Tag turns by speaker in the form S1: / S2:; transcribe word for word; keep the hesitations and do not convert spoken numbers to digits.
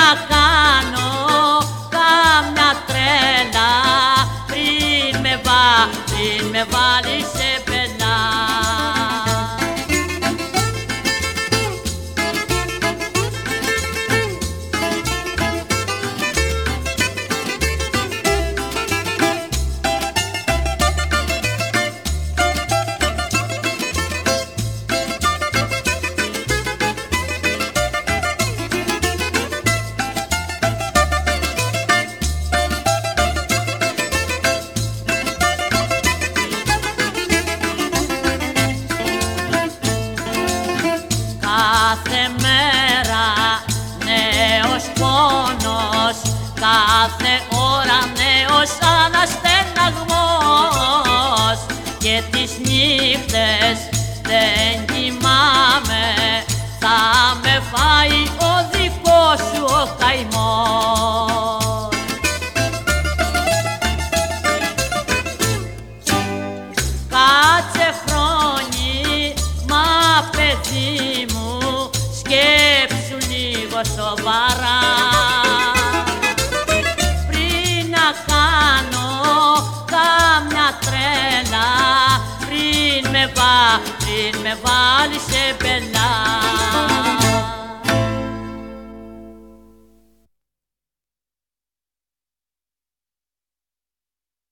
S1: κάνω κάμια τρέλα, πριν με, βα, πριν με βάλεις σε πελά. Κάθε μέρα νέος πόνος, κάθε ώρα νέος αναστεναγμός, και τις νύχτες δεν κοιμάμαι, θα με φάει ο δικός σου ο καημός. Κάτσε χρόνι, μα παιδί μου, σκέψου λίγο σοβαρά, πριν να κάνω κάμια τρέλα, πριν με, βα, πριν με βάλεις σε πελά.